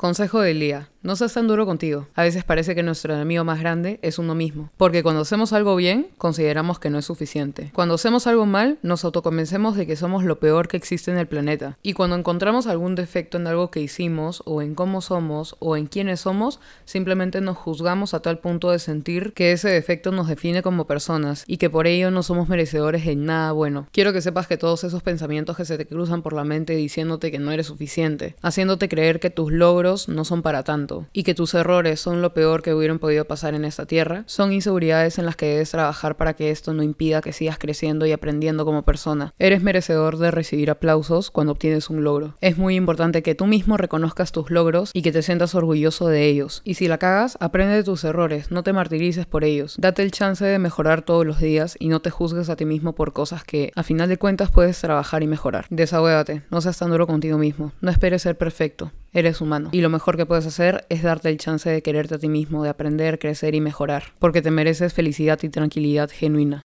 Consejo del día. No seas tan duro contigo. A veces parece que nuestro enemigo más grande es uno mismo. Porque cuando hacemos algo bien, consideramos que no es suficiente. Cuando hacemos algo mal, nos autoconvencemos de que somos lo peor que existe en el planeta. Y cuando encontramos algún defecto en algo que hicimos, o en cómo somos, o en quiénes somos, simplemente nos juzgamos a tal punto de sentir que ese defecto nos define como personas y que por ello no somos merecedores de nada bueno. Quiero que sepas que todos esos pensamientos que se te cruzan por la mente diciéndote que no eres suficiente, haciéndote creer que tus logros no son para tanto, y que tus errores son lo peor que hubieran podido pasar en esta tierra, son inseguridades en las que debes trabajar para que esto no impida que sigas creciendo y aprendiendo como persona. Eres merecedor de recibir aplausos cuando obtienes un logro. Es muy importante que tú mismo reconozcas tus logros y que te sientas orgulloso de ellos. Y si la cagas, aprende de tus errores, no te martirices por ellos. Date el chance de mejorar todos los días y no te juzgues a ti mismo por cosas que, a final de cuentas, puedes trabajar y mejorar. Desahuévate, no seas tan duro contigo mismo. No esperes ser perfecto. Eres humano. Y lo mejor que puedes hacer es darte el chance de quererte a ti mismo, de aprender, crecer y mejorar. Porque te mereces felicidad y tranquilidad genuina.